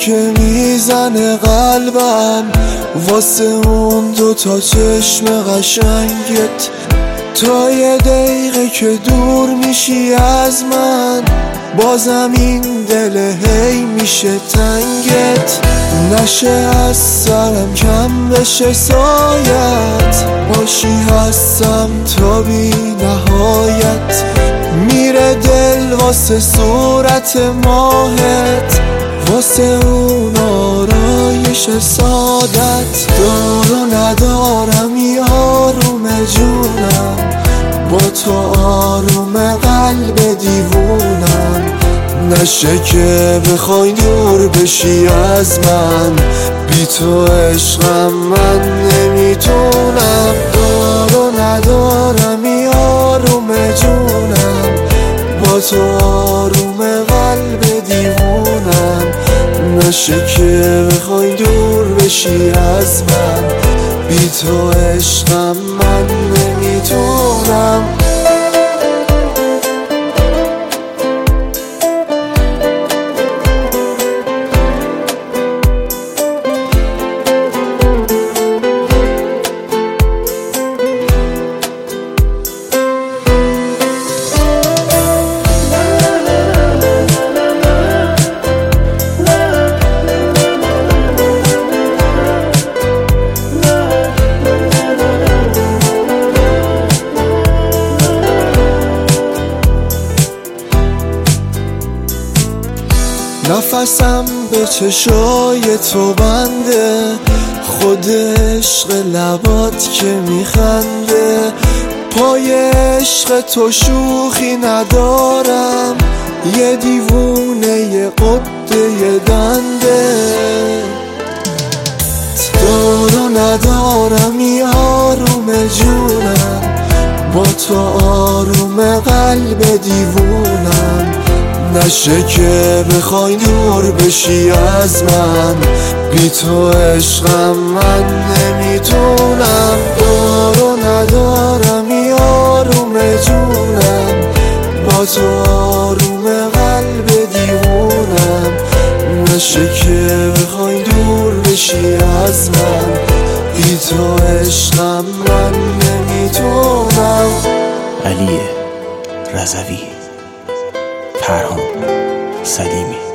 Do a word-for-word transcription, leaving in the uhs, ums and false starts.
که میزنه قلبم واسه اون دو تا چشم قشنگت. تا یه دقیقه که دور میشی از من بازم این دل هی میشه تنگت. نشه از سرم کم بشه سایت، باشی هستم تا بی نهایت. میره دل واسه صورت ماهت، واسه اون آرایش سادت. دار و ندارم یاروم جونم، با تو آروم قلب دیوونم. نشه که بخوای دور بشی از من، بی تو عشقم من نمیتونم. دار و ندارم یاروم جونم، با تو آروم قلب دیوونم. نشه که بخوای دور بشی از من، بی تو عشقم من نمیتونم. نفسم به چشای تو بنده، خود عشق لبات که میخنده. پای عشق تو شوخی ندارم، یه دیوونه یه قده یه دنده. دار و ندارم یاروم جونم، با تو آروم قلب دیوونم. نشه که بخوای دور بشی از من، بی تو عشقم من نمیتونم. دار و ندارم یاروم جونم، با تو آروم قلب دیوونم. نشه که بخوای دور بشی از من، بی تو عشقم من نمیتونم. علی رضوی، فرهان سلیمی.